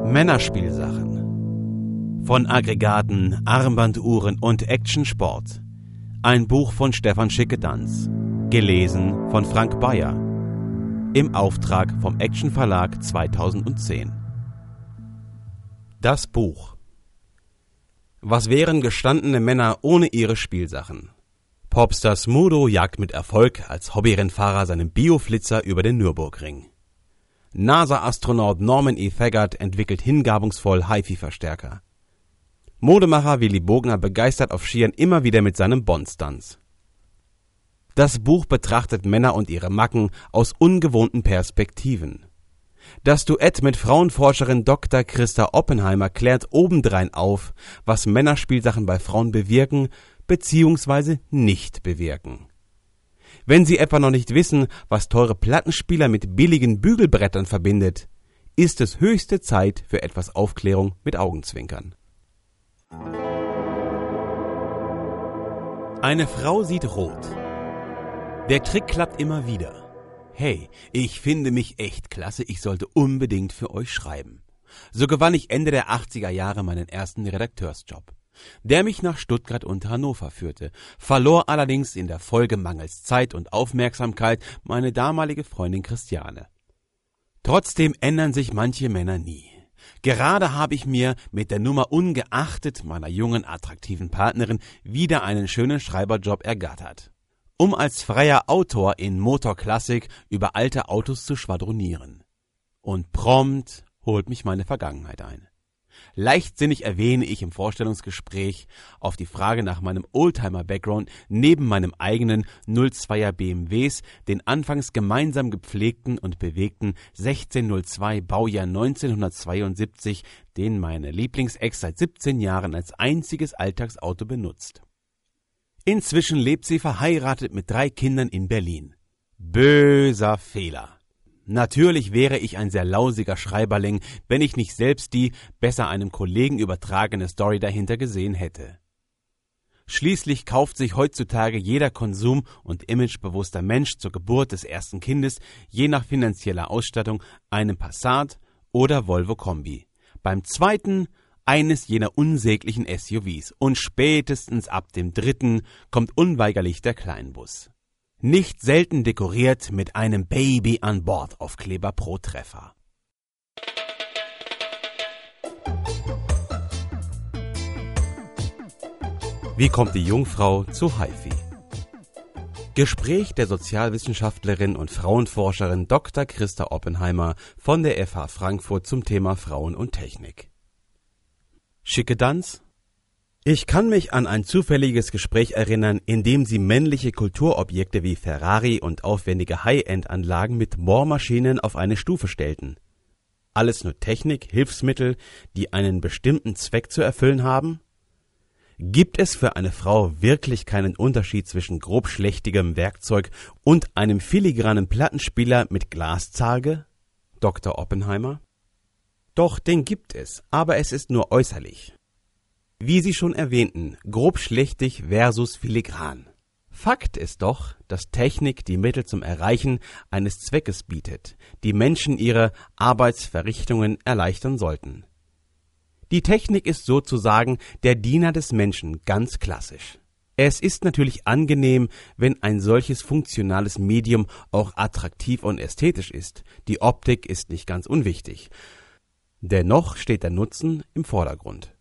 Männerspielsachen. Von Aggregaten, Armbanduhren und Actionsport. Ein Buch von Stefan Schickedanz. Gelesen von Frank Bayer. Im Auftrag vom Action Verlag 2010. Das Buch. Was wären gestandene Männer ohne ihre Spielsachen? Popstar Smudo jagt mit Erfolg als Hobbyrennfahrer seinen Bioflitzer über den Nürburgring. NASA-Astronaut Norman E. Thagard entwickelt hingabungsvoll HiFi-Verstärker. Modemacher Willy Bogner begeistert auf Skiern immer wieder mit seinem Bond-Stunts. Das Buch betrachtet Männer und ihre Macken aus ungewohnten Perspektiven. Das Duett mit Frauenforscherin Dr. Christa Oppenheimer klärt obendrein auf, was Männerspielsachen bei Frauen bewirken bzw. nicht bewirken. Wenn Sie etwa noch nicht wissen, was teure Plattenspieler mit billigen Bügelbrettern verbindet, ist es höchste Zeit für etwas Aufklärung mit Augenzwinkern. Eine Frau sieht rot. Der Trick klappt immer wieder. Hey, ich finde mich echt klasse, ich sollte unbedingt für euch schreiben. So gewann ich Ende der 80er Jahre meinen ersten Redakteursjob, der mich nach Stuttgart und Hannover führte, verlor allerdings in der Folge mangels Zeit und Aufmerksamkeit meine damalige Freundin Christiane. Trotzdem ändern sich manche Männer nie. Gerade habe ich mir mit der Nummer ungeachtet meiner jungen, attraktiven Partnerin wieder einen schönen Schreiberjob ergattert, um als freier Autor in Motorklassik über alte Autos zu schwadronieren. Und prompt holt mich meine Vergangenheit ein. Leichtsinnig erwähne ich im Vorstellungsgespräch auf die Frage nach meinem Oldtimer-Background neben meinem eigenen 02er BMWs den anfangs gemeinsam gepflegten und bewegten 1602 Baujahr 1972, den meine Lieblingsex seit 17 Jahren als einziges Alltagsauto benutzt. Inzwischen lebt sie verheiratet mit 3 Kindern in Berlin. Böser Fehler. Natürlich wäre ich ein sehr lausiger Schreiberling, wenn ich nicht selbst die, besser einem Kollegen übertragene Story dahinter gesehen hätte. Schließlich kauft sich heutzutage jeder konsum- und imagebewusster Mensch zur Geburt des ersten Kindes je nach finanzieller Ausstattung einen Passat oder Volvo Kombi. Beim zweiten eines jener unsäglichen SUVs und spätestens ab dem 3. kommt unweigerlich der Kleinbus. Nicht selten dekoriert mit einem Baby an Bord Aufkleber pro Treffer. Wie kommt die Jungfrau zu HiFi? Gespräch der Sozialwissenschaftlerin und Frauenforscherin Dr. Christa Oppenheimer von der FH Frankfurt zum Thema Frauen und Technik. Schickedanz? Ich kann mich an ein zufälliges Gespräch erinnern, in dem sie männliche Kulturobjekte wie Ferrari und aufwendige High-End-Anlagen mit Bohrmaschinen auf eine Stufe stellten. Alles nur Technik, Hilfsmittel, die einen bestimmten Zweck zu erfüllen haben? Gibt es für eine Frau wirklich keinen Unterschied zwischen grobschlächtigem Werkzeug und einem filigranen Plattenspieler mit Glaszarge? Dr. Oppenheimer? Doch, den gibt es, aber es ist nur äußerlich. Wie Sie schon erwähnten, grobschlächtig versus filigran. Fakt ist doch, dass Technik die Mittel zum Erreichen eines Zweckes bietet, die Menschen ihre Arbeitsverrichtungen erleichtern sollten. Die Technik ist sozusagen der Diener des Menschen, ganz klassisch. Es ist natürlich angenehm, wenn ein solches funktionales Medium auch attraktiv und ästhetisch ist. Die Optik ist nicht ganz unwichtig. Dennoch steht der Nutzen im Vordergrund.